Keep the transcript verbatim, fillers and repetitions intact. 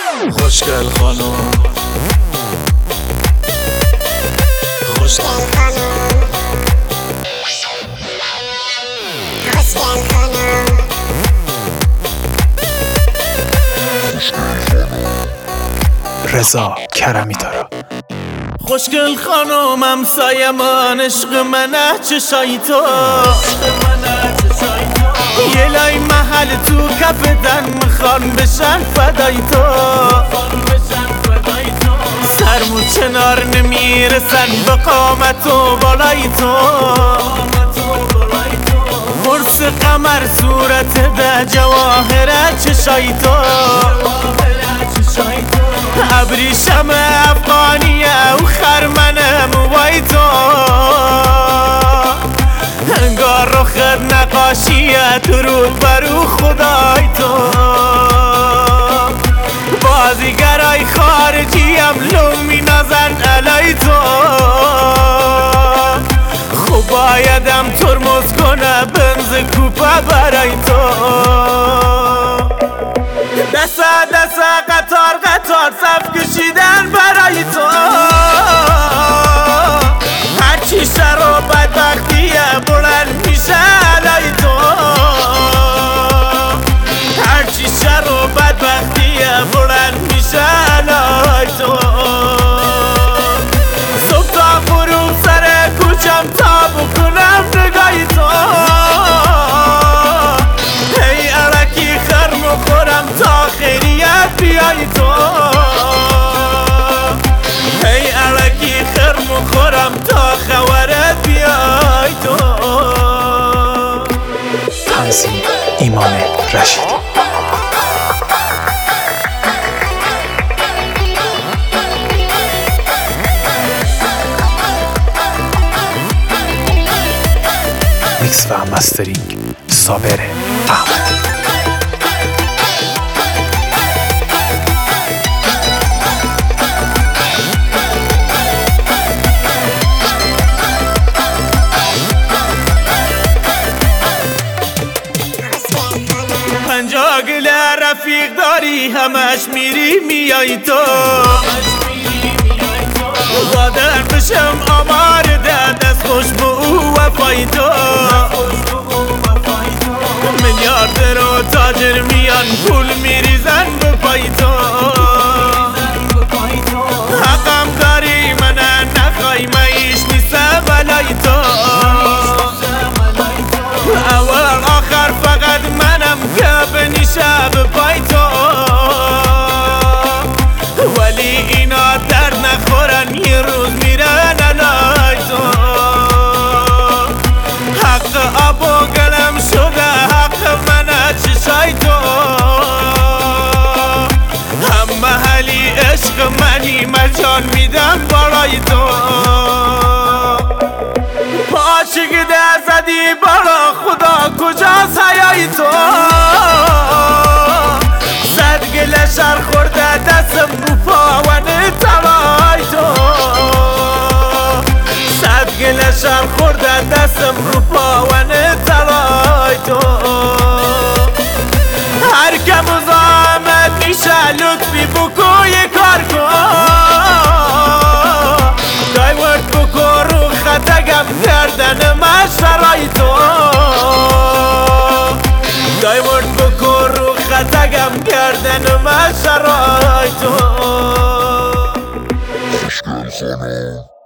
خوشگل خانم، خوشگل خانم، خوشگل خانم، رضا کرمی تارا. خوشگل خانم همسایه‌مان عشق منه چشای تو، یه لای محل تو کف دن میخوان بشن فدای تو، سرمو چنار نمیرسن به قامت و بالای تو، قرص قمر صورت ده جواهره چشای تو، ابریشم افغانیه و خرمنه موای تو، انگار رخت نقاشیه درود برو خدای تو، بازیگرای خارجی هم لو می نزن علای تو، خوب بایدم ترمز کنه بنز کوپه برای تو، دست دست قطار قطار صف کشیدن برای تو، هرچی شر و بدبختیه بلند میشه علای تو، هرچی شر و بدبختیه بلند میشه علای تو، صبح تا غروب سر کوچم تا بکنم نگاهی تو، هی علکی خرم و خورم تا خیریت بیای تو، هی علکی خرم و خورم تا خورت بیای تو. تنظیم ایمان رشید. میکس و مسترینگ صابر احمد. پنجاه گل رفیق داری همش میری میای تو، قادر بشم آمار ده دست خوش به او وفای تو، میلیارد رو تاجر میان پول میریزن به پای تو، حقم داری من نخوای معیش نیسته بلای تو، اول آخر فقط منم که بنیشه به پای تو، ولی اینا در نخورن یه روز میرن علای تو، حق آب و گلم شده حق منه چشای تو، هم محلی عشق منی مجان میدم بالای تو، پاچه ده زدی بالا خدا کجاست حیای تو، صد گل شر خورده دستم رو پاونه تلای تو، صد گل شر خورده دستم رو پاونه تلای تو، هر که مزاحمت میشه لطفی بکن یه کار کن، دایورد بکن رو خطگم گردن من شرای تو، دایورد بکن رو خطگم گردن من شرای تو.